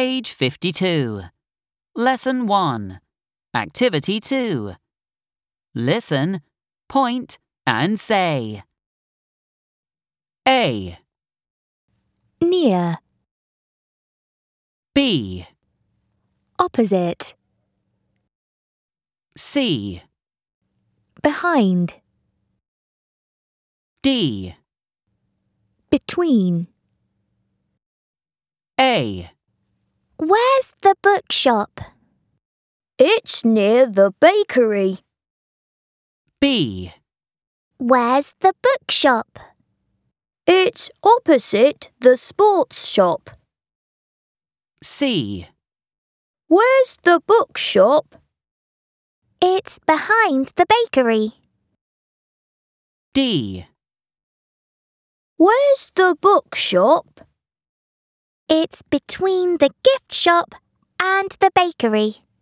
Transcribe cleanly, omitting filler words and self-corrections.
Page 52. Lesson 1. Activity 2. Listen, point, and say. A. Near. B. Opposite. C. Behind. D. Between. A. Where's the bookshop? It's near the bakery. B. Where's the bookshop? It's opposite the sports shop. C. Where's the bookshop? It's behind the bakery. D. Where's the bookshop? It's between the gift shop and the bakery.